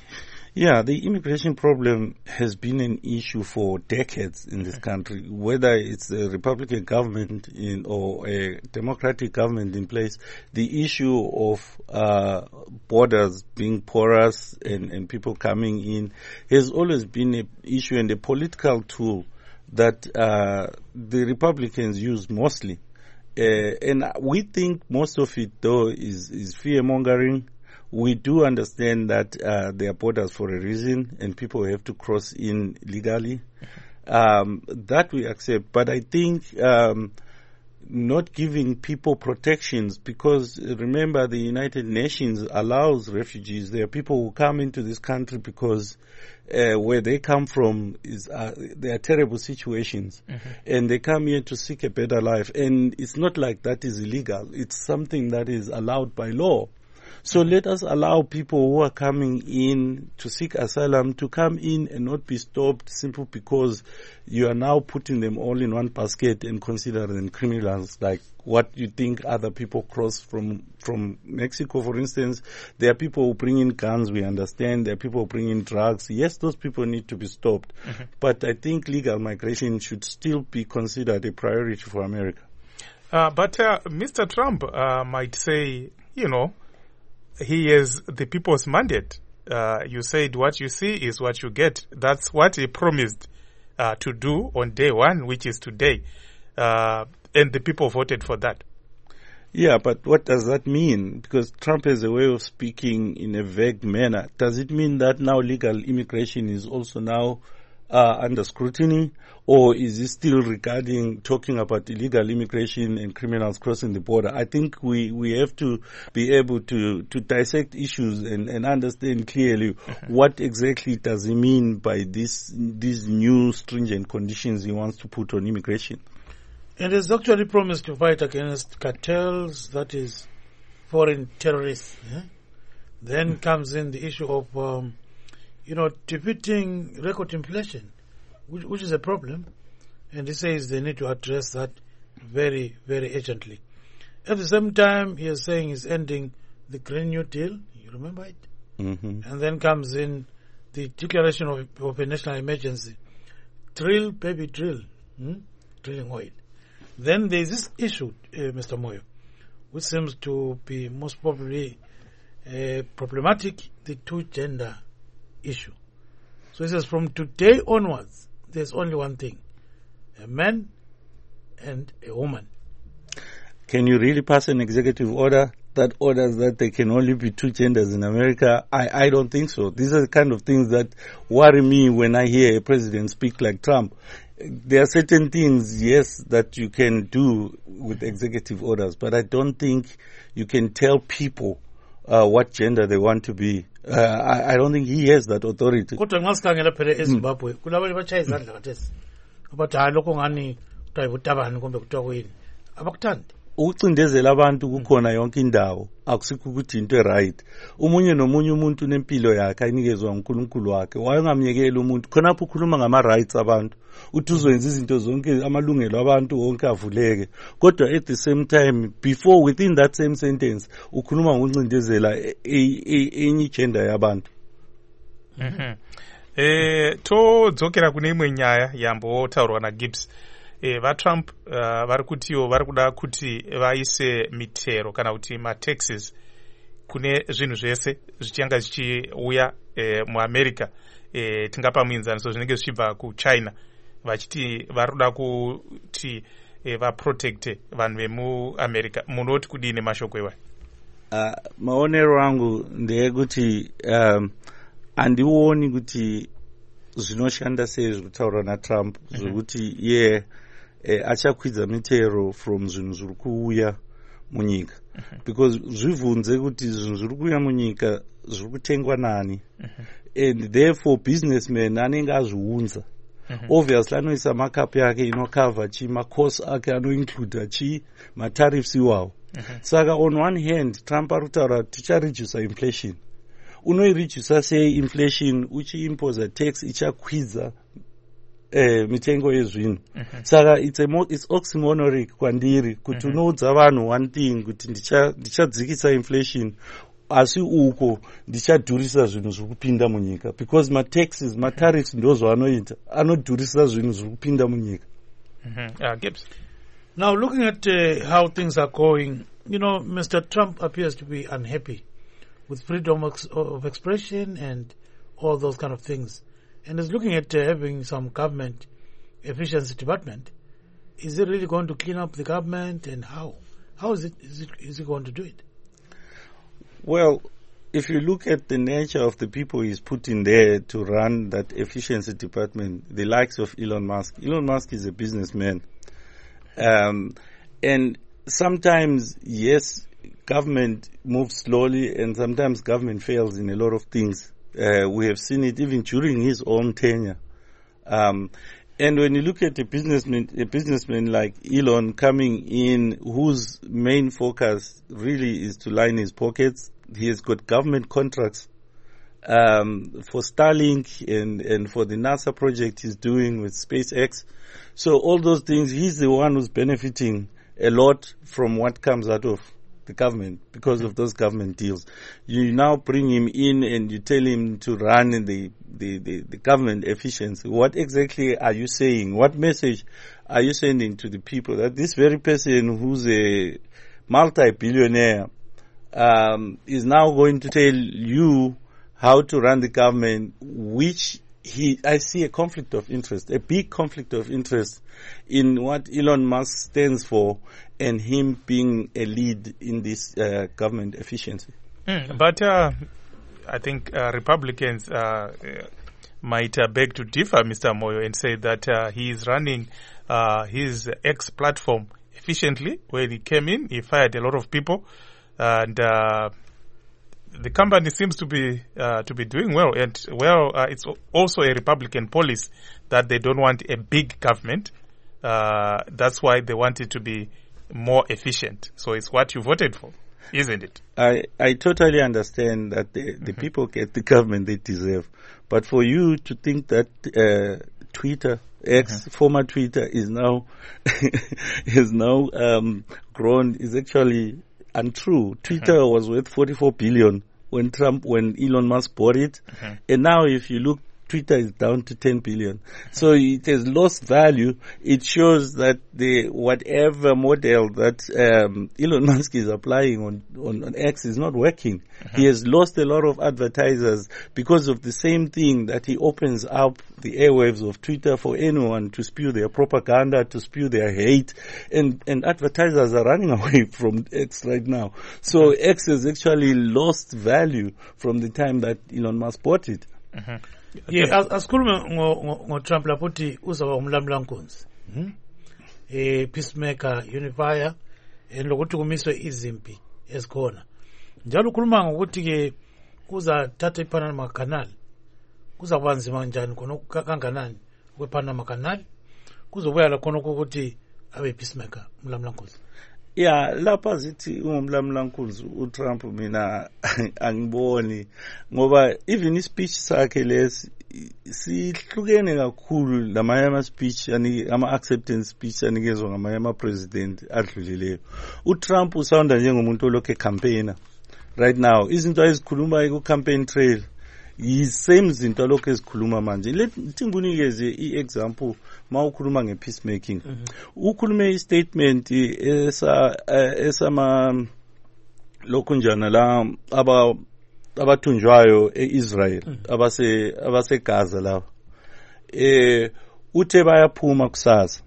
Yeah, the immigration problem has been an issue for decades in this country, whether it's a Republican government in or a Democratic government in place. The issue of uh, borders being porous and, and people coming in has always been an issue and a political tool that uh, the Republicans use mostly. Uh, and we think most of it, though, is, is fear-mongering. We do understand that uh, there are borders for a reason and people have to cross in legally. Um, that we accept. But I think um, not giving people protections, because remember the United Nations allows refugees. There are people who come into this country because uh, where they come from is uh, there are terrible situations. Mm-hmm. And they come here to seek a better life. And it's not like that is illegal. It's something that is allowed by law. So let us allow people who are coming in to seek asylum to come in and not be stopped simply because you are now putting them all in one basket and consider them criminals, like what you think other people cross from from Mexico, for instance. There are people who bring in guns, we understand. There are people who bring in drugs. Yes, those people need to be stopped. Mm-hmm. But I think legal migration should still be considered a priority for America. Uh, but uh, Mister Trump uh, might say, you know, he has the people's mandate. Uh, you said what you see is what you get. That's what he promised uh, to do on day one, which is today. Uh, and the people voted for that. Yeah, but what does that mean? Because Trump has a way of speaking in a vague manner. Does it mean that now legal immigration is also now uh, under scrutiny? Or is it still regarding talking about illegal immigration and criminals crossing the border? I think we, we have to be able to, to dissect issues and, and understand clearly what exactly does he mean by this, these new stringent conditions he wants to put on immigration. And he's actually promised to fight against cartels, that is, foreign terrorists. Yeah? Then mm. comes in the issue of, um, you know, defeating record inflation, which, which is a problem. And he says they need to address that very, very urgently. At the same time, he is saying he's ending the Green New Deal. You remember it? Mm-hmm. And then comes in the declaration of, of a national emergency. Drill, baby, drill. Hmm? Drilling oil. Then there is this issue, uh, Mister Moyo, which seems to be most probably uh, problematic, the two-gender issue. So he says from today onwards, there's only one thing, a man and a woman. Can you really pass an executive order that orders that there can only be two genders in America? I, I don't think so. These are the kind of things that worry me when I hear a president speak like Trump. There are certain things, yes, that you can do with executive orders, but I don't think you can tell people uh, what gender they want to be. Uh, I, I don't think he has that authority. Kodwa nxa sikhangela phela eZimbabwe kulabanye bachaya izandla khathesi abathi hayi lokho ngani kuthiwa yibutabani kumbe kuthiwa kuyini abakuthandi. Ukucindezela abantu kukhona yonke indawo akusikho ukuthi into eright. Umunye nomunye umuntu unempilo yakhe ayinikezwa uNkulunkulu wakhe. Wayongamyekela umuntu khonapho ukhuluma ngama rights abantu. Uthi uzwenza izinto zonke amalungelo abantu wonke avuleke. Kodwa at the same time before within that same sentence ukhuluma ngokuncindezela enye gender yabantu. Mhm. Eh to dzokera kune imwe nyaya yambotaurwa na Gibbs. Eh, va Trump uh, vari kutiwo vari kuda kuti vaise mitero kana kuti mataxes kune zvinhu zvese zvichanga zvichiuya eh, muAmerica eh, tingapa muinzaniso zvinenge zvichibva kuChina vachiti vari kuda kuti eh, vaprotecte vanhu vemuAmerica. Munoti kudini mashoko iwayo? Uh, maonero angu ndeyekuti um, handioni kuti zvinoshanda sei zvekutaura naTrump zvekuti iye eh, achakwidza mitero from zvinhu zviri kuuya munyika because zvibvunze kuti zvinhu zviri kuuya munyika zviri kutengwa nani and therefore businessmen anenge azviunza obviously anoisa markup yake inokava chi macost ake anoincluda chi matariffs iwawo saka on one hand Trump ari kutaura tichareduce inflation. Unoireduce sei inflation uchiimpose tax ichakwidza eh mitengo yezvinhu. Saka it's a mo, it's oxymoronic kwandiri kuti unoudza vanhu one thing kuti ndicha ndichadzikisa inflation asi uko ndichadhurisa zvinhu zviri kupinda munyika because ma taxes ma tariffs ndozo anoita anodhurisa zvinhu zviri kupinda munyika. Mhm. Uh, Gibbs. Now looking at uh, how things are going, you know, Mister Trump appears to be unhappy with freedom of, of expression and all those kind of things. And is looking at uh, having some government efficiency department. Is it really going to clean up the government, and how? How is it, is it, is it going to do it? Well, if you look at the nature of the people he's put in there to run that efficiency department, the likes of Elon Musk. Elon Musk is a businessman. Um, and sometimes, yes, government moves slowly and sometimes government fails in a lot of things. Uh, we have seen it even during his own tenure. Um, and when you look at a businessman, a businessman like Elon coming in, whose main focus really is to line his pockets, he has got government contracts um, for Starlink and, and for the NASA project he's doing with SpaceX. So all those things, he's the one who's benefiting a lot from what comes out of the government because of those government deals. You now bring him in and you tell him to run in the, the, the, the government efficiency. What exactly are you saying? What message are you sending to the people that this very person who's a multi-billionaire um, is now going to tell you how to run the government, which he, I see a conflict of interest, a big conflict of interest in what Elon Musk stands for and him being a lead in this uh, government efficiency. Mm, but uh, I think uh, Republicans uh, might uh, beg to differ, Mister Moyo, and say that uh, he is running uh, his X platform efficiently. When he came in, he fired a lot of people, and uh, the company seems to be uh, to be doing well. And well, uh, it's also a Republican policy that they don't want a big government. Uh, that's why they want it to be more efficient. So it's what you voted for, isn't it? I, I totally understand that the, the mm-hmm. people get the government they deserve. But for you to think that uh, Twitter, X, mm-hmm. former Twitter, is now is now um, grown is actually untrue. Twitter mm-hmm. was worth forty-four billion when Trump, when Elon Musk bought it, mm-hmm. and now if you look, Twitter is down to ten billion. Mm-hmm. So it has lost value. It shows that the whatever model that um, Elon Musk is applying on, on, on X is not working. Mm-hmm. He has lost a lot of advertisers because of the same thing that he opens up the airwaves of Twitter for anyone to spew their propaganda, to spew their hate, and, and advertisers are running away from X right now. So mm-hmm. X has actually lost value from the time that Elon Musk bought it. Mm-hmm. Yeah, asikhulume ngo Trump lapho uthi uzaba umlamla nkonzi. Mhm. Eh peacemaker unifier lokuthi kumiswe izimpi ezikhona. Njalo ukhuluma ngokuthi ke uzathatha iPanama Canal. Kuzakuba nzima njani khona kanganani kwePanama Canal? Kuzobuya la khona ukuthi abe peacemaker umlamla nkonzi. Yeah, lapha zithi ungumlamla nkunzi uTrump mina angiboni ngoba even ispeech sakhe lesi sihlukene kakhulu lamanye ama speech ani ama acceptance speech anikezwe ngamanye ama president adlulileyo. uTrump usounda njengomuntu olokhe campaigner right now. Izinto ezikhuluma ku campaign trail yi-same zinto lokho ezikhuluma manje. Lethi ngibunikeze i-example mawukhuluma nge-peacemaking. Mm-hmm. Ukhulume i-statement esa esama lokhu njana la aba abathunjwayo e-Israel, mm-hmm. abase abase Gaza lapha. Eh uthe bayaphuma kusasa.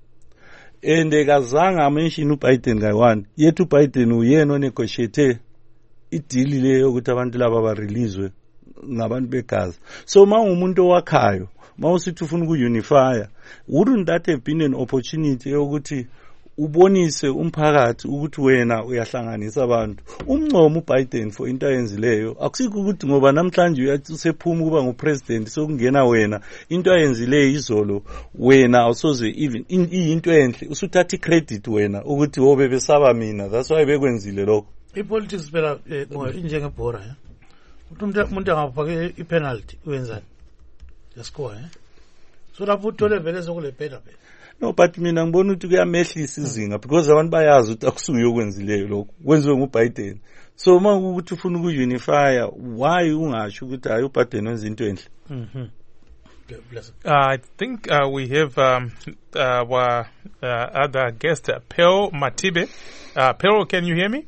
Ende kazange amention uBiden kayi-one. Yethu uBiden uyena onegotiate i-deal leyo ukuthi abantu laba ba releasewe ngabantu beGaza. So ma umuntu owakhayo, ma usithi ufuna uku-unifya, wouldn't that have been an opportunity yokuthi ubonise umphakathi ukuthi wena uyahlanganisa abantu? Umncomo uBiden for into ayenzileyo akusikho ukuthi ngoba namhlanje usephuma ukuba ngupresident sokungena wena into ayenzileyo izolo wena awusoze even into enhle usuthatha icredit wena ukuthi wobe besaba mina. That's why bekwenzile lokho. I-politics phela injengebhora ya umuntu umuntu angafake i-penalty wenzani yascore eh so lapho uthole vele sokule phela phela. No, but mina ngibona ukuthi kuyamehlisa izinga because abantu bayazi ukuthi akusuyo okwenzileyo lokho kwenziwe nguBiden. So uma ukuthi ufuna uku-unifya, why ungasho ukuthi hayi uBiden wenza into enhle? Mhm. Uh, I think uh, we have um, uh, our uh, other guest, uh, Pearl Matibe. Uh, Pearl, can you hear me?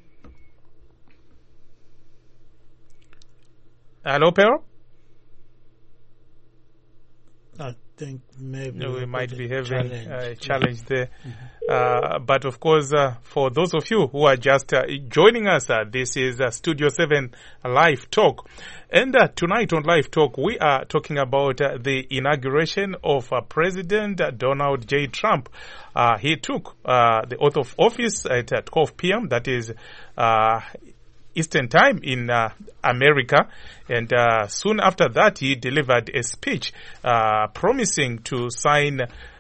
Hello, Pearl? I think maybe no, we might be having challenge. a challenge there. Mm-hmm. Uh, but of course, uh, for those of you who are just uh, joining us, uh, this is uh, Studio seven Live Talk. And uh, tonight on Live Talk, we are talking about uh, the inauguration of uh, President Donald J. Trump. Uh, he took uh, the oath of office at uh, twelve p.m. That is uh, Eastern Time in uh, America, and uh, soon after that he delivered a speech uh, promising to sign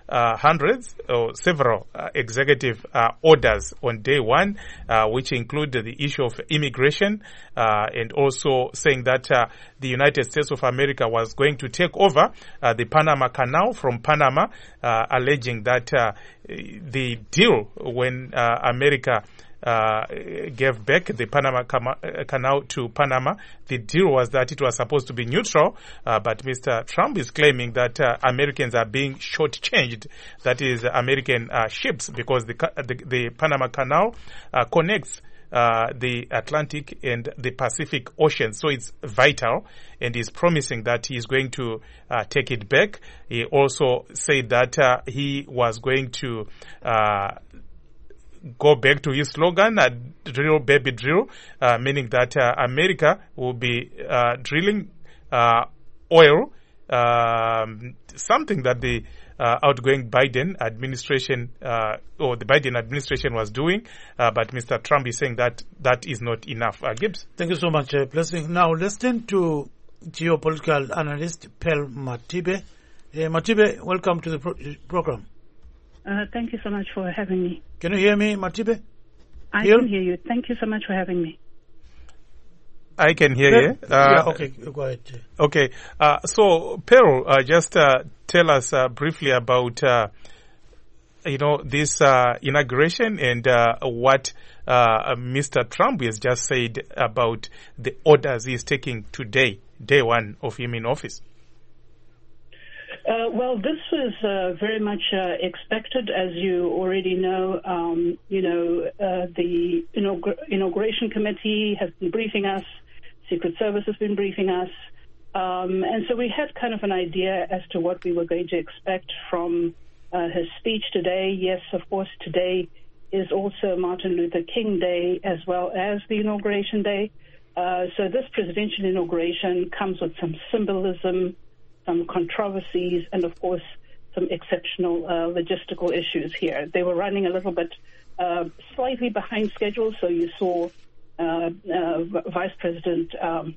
uh, hundreds or several uh, executive uh, orders on day one, uh, which include the issue of immigration, uh, and also saying that uh, the United States of America was going to take over uh, the Panama Canal from Panama, uh, alleging that uh, the deal when uh, America Uh, gave back the Panama Canal to Panama, the deal was that it was supposed to be neutral, uh, but Mister Trump is claiming that uh, Americans are being shortchanged, that is, American uh, ships, because the, the, the Panama Canal uh, connects uh, the Atlantic and the Pacific Ocean, so it's vital, and he's promising that he's going to uh, take it back. He also said that uh, he was going to uh, go back to his slogan, uh, drill baby drill, uh, meaning that uh, America will be uh, drilling uh, oil, um, something that the uh, outgoing Biden administration uh, or the Biden administration was doing, uh, but Mister Trump is saying that that is not enough. Uh, Gibbs? Thank you so much, uh, Blessing. Now let's turn to geopolitical analyst Pearl Matibe. Uh, Matibe, welcome to the pro- program. Uh, thank you so much for having me. Can you hear me, Matibe? I Here? can hear you. Thank you so much for having me. I can hear yeah. you. Uh, yeah, okay, go ahead. Okay, uh, so Pearl, uh, just uh, tell us uh, briefly about, uh, you know, this uh, inauguration and uh, what uh, Mister Trump has just said about the orders he's taking today, day one of him in office. Uh, well, this was uh, very much uh, expected, as you already know. Um, you know, uh, the inaugura- inauguration committee has been briefing us. Secret Service has been briefing us. Um, and so we had kind of an idea as to what we were going to expect from uh, his speech today. Yes, of course, today is also Martin Luther King Day as well as the inauguration day. Uh, so this presidential inauguration comes with some symbolism, some controversies, and of course some exceptional uh, logistical issues here. They were running a little bit uh, slightly behind schedule, so you saw uh, uh, Vice President um,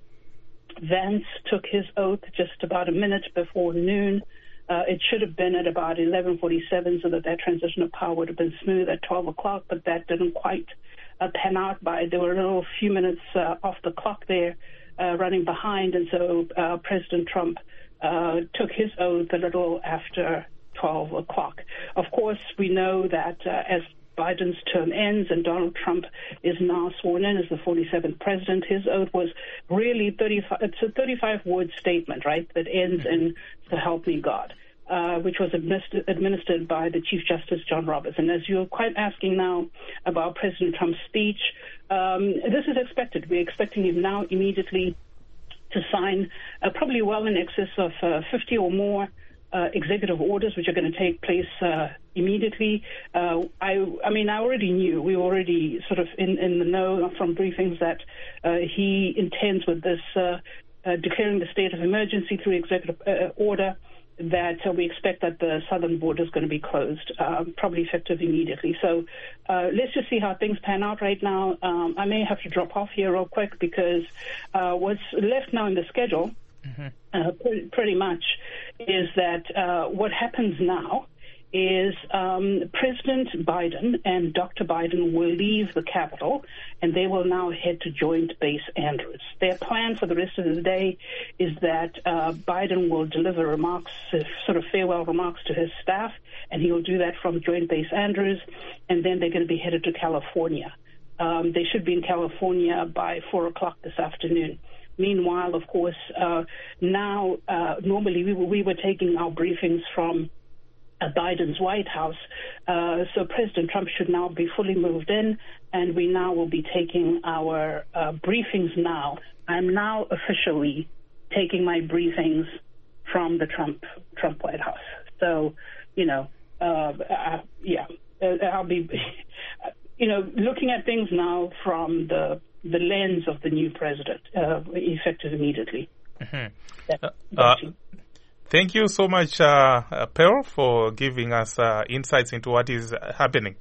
Vance took his oath just about a minute before noon. Uh, it should have been at about eleven forty-seven so that that transition of power would have been smooth at twelve o'clock, but that didn't quite uh, pan out. By there were a little few minutes uh, off the clock there, uh, running behind, and so uh, President Trump Uh, took his oath a little after twelve o'clock. Of course, we know that uh, as Biden's term ends and Donald Trump is now sworn in as the forty-seventh president, his oath was really thirty-five, it's a thirty-five word statement, right, that ends in "So help me God," uh, which was administered, administered by the Chief Justice John Roberts. And as you're quite asking now about President Trump's speech, um, this is expected. We're expecting him now immediately to sign uh, probably well in excess of uh, fifty or more uh, executive orders, which are going to take place uh, immediately. Uh, I, I mean, I already knew, we were already sort of in, in the know from briefings that uh, he intends with this uh, uh, declaring the state of emergency through executive uh, order, that uh, we expect that the southern border is going to be closed, uh, probably effective immediately. So uh, let's just see how things pan out right now. Um, I may have to drop off here real quick because uh, what's left now in the schedule, mm-hmm. uh, pretty, pretty much, is that uh, what happens now is um, President Biden and Doctor Biden will leave the Capitol, and they will now head to Joint Base Andrews. Their plan for the rest of the day is that uh, Biden will deliver remarks, uh, sort of farewell remarks to his staff, and he will do that from Joint Base Andrews, and then they're going to be headed to California. Um, they should be in California by four o'clock this afternoon. Meanwhile, of course, uh, now, uh, normally we were, we were taking our briefings from Uh, Biden's White House. Uh, so President Trump should now be fully moved in, and we now will be taking our uh, briefings now. I'm now officially taking my briefings from the Trump Trump White House. So, you know, uh, uh, yeah, uh, I'll be, you know, looking at things now from the the lens of the new president, uh, effective immediately. Mm-hmm. That, uh, Thank you so much, uh, uh, Pearl, for giving us uh, insights into what is happening.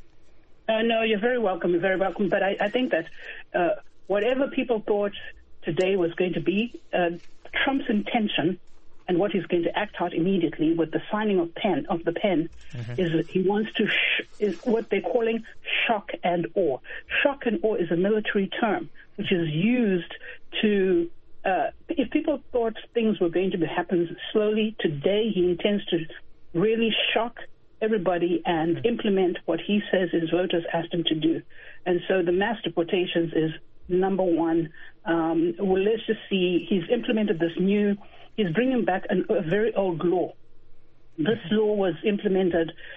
Uh, no, you're very welcome. You're very welcome. But I, I think that uh, whatever people thought today was going to be, uh, Trump's intention and what he's going to act out immediately with the signing of pen of the pen mm-hmm. is that he wants to sh- is what they're calling shock and awe. Shock and awe is a military term which is used to uh, if people thought things were going to happen slowly, today he intends to really shock everybody and mm-hmm. implement what he says his voters asked him to do. And so the mass deportations is number one. Um, well, let's just see. He's implemented this new, he's bringing back an, a very old law. This law was implemented